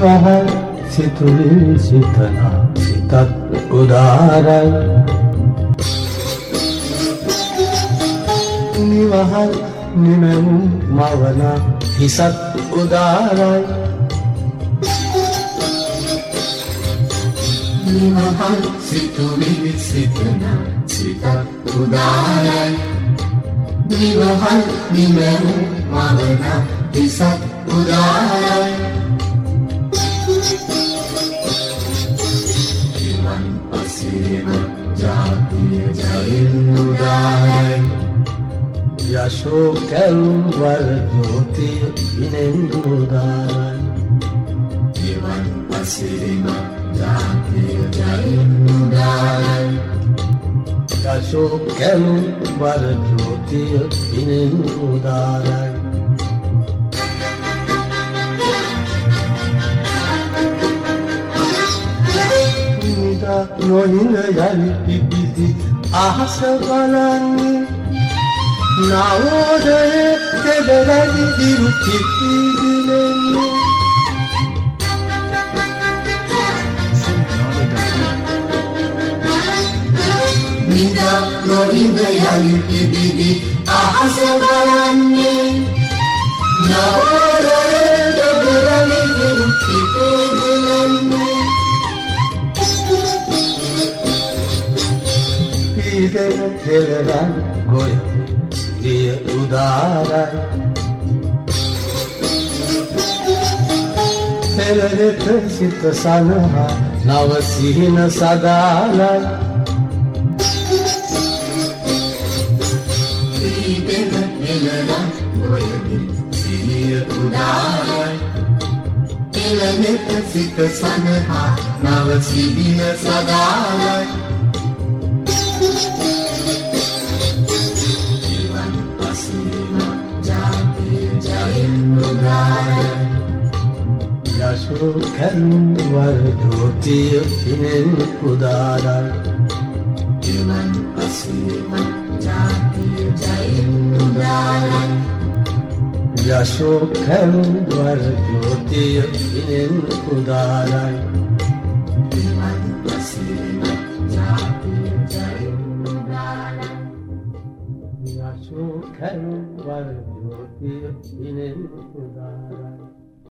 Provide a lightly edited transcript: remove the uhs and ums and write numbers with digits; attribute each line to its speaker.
Speaker 1: නිවහල් සිතුවිලි සිතනා සිතත් උදාරයි නිවහල් නිමැවුම් මවනා හිසත් උදාරයි
Speaker 2: නිවහල් සිතුවිලි සිතනා සිතත් උදාරයි නිවහල් නිමැවුම් මවනා හිසත් උදාරයි ජීවන් පසේම ජාතිය ජයෙන් උදාරයි
Speaker 1: යශෝ කැලුම් වර ජෝතිය ඉනෙන් උදාරයි
Speaker 2: ජීවන් පසේම ජාතිය ජයෙන් උදාරයි
Speaker 1: යශෝ කැලුම් වර ජෝතිය ඉනෙන් උදාරයි නොහිඳ යලි පිපිති අහස බලන්නේ නවෝදයේ දෙදරදි දිරු පිපිදිලෙන්නේ
Speaker 2: නිදා නොහිඳ යලි පිපිති අහස බලන්නේ නවෝදයේ දෙදරදි දිරු පිපිදිලෙන්නේ
Speaker 1: ඉගෙන හෙළරන් ගොය සිරිය උදාරයි හෙළරෙත සිත සනහා නව සිහින සදාලයි
Speaker 2: ඉගෙන හෙළරන් ගොය සිරිය උදාරයි හෙළරෙත සිත සනහා නව සිහින සදාලයි
Speaker 1: යශෝ කැලුම් වර ජෝතිය ඉනෙන් උදාරයි
Speaker 2: ජීවන් පසේම ජාතිය ජයෙන් උදාරයි
Speaker 1: යශෝ කැලුම් වර ජෝතිය ඉනෙන් උදාරයි
Speaker 2: ජීවන් පසේම ජාතිය ජයෙන් උදාරයි
Speaker 1: යශෝ කැලුම් වර ජෝතිය ඉනෙන් උදාරයි